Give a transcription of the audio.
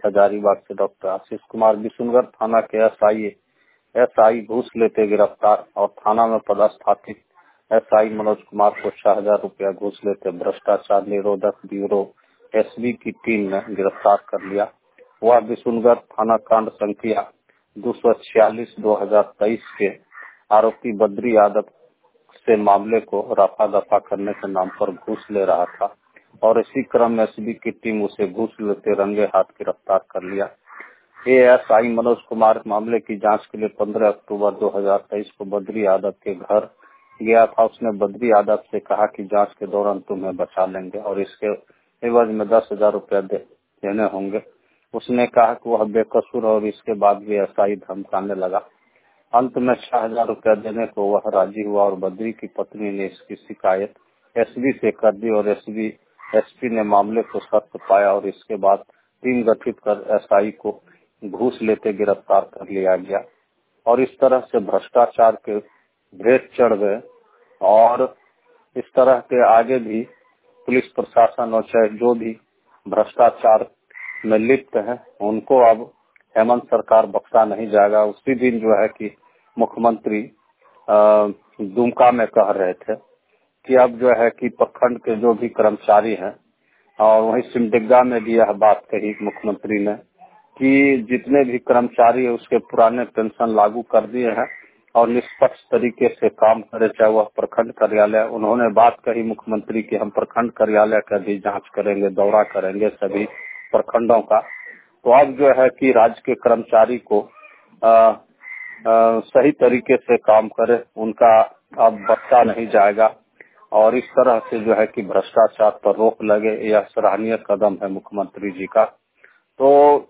हजारीबाग से डॉक्टर आशीष कुमार। बिशुनगढ़ थाना के एसआई घूस लेते गिरफ्तार और थाना में पदस्थापित एसआई मनोज कुमार को 6,000 रुपया घूस लेते भ्रष्टाचार निरोधक ब्यूरो एसबी की टीम ने गिरफ्तार कर लिया। वह बिशुनगढ़ थाना कांड संख्या 246/2023 के आरोपी बद्री यादव से मामले को रफा दफा करने के नाम पर घूस ले रहा था और इसी क्रम में एसबी की टीम उसे घूस लेते रंगे हाथ गिरफ्तार कर लिया। एएसआई मनोज कुमार मामले की जांच के लिए 15 अक्टूबर 2023 को बद्री यादव के घर गया था। उसने बद्री यादव से कहा कि जांच के दौरान तुम्हें बचा लेंगे और इसके एवज में 10,000 रुपया देने होंगे। उसने कहा कि वह बेकसूर और इसके बाद भी एएसआई धमकाने लगा। अंत में 6,000 रुपया देने को वह राजी हुआ और बद्री की पत्नी ने इसकी शिकायत एसबी से कर दी और एसपी ने मामले को सत्य पाया और इसके बाद टीम गठित कर एसआई को घूस लेते गिरफ्तार कर लिया गया और इस तरह से भ्रष्टाचार के भेद चढ़ गए। और इस तरह के आगे भी पुलिस प्रशासन और चाहे जो भी भ्रष्टाचार में लिप्त है उनको अब हेमंत सरकार बख्शा नहीं जाएगा। उसी दिन जो है कि मुख्यमंत्री दुमका में कह रहे थे कि अब जो है कि प्रखंड के जो भी कर्मचारी हैं और वहीं सिमडेगा में भी यह बात कही मुख्यमंत्री ने कि जितने भी कर्मचारी है उसके पुराने पेंशन लागू कर दिए हैं और निष्पक्ष तरीके से काम करे, चाहे वह प्रखंड कार्यालय। उन्होंने बात कही मुख्यमंत्री की हम प्रखंड कार्यालय का भी जांच करेंगे, दौरा करेंगे सभी प्रखंडों का। तो अब जो है कि राज्य के कर्मचारी को सही तरीके से काम करे, उनका अब बख्शा नहीं जाएगा और इस तरह से जो है कि भ्रष्टाचार पर रोक लगे, यह सराहनीय कदम है मुख्यमंत्री जी का। तो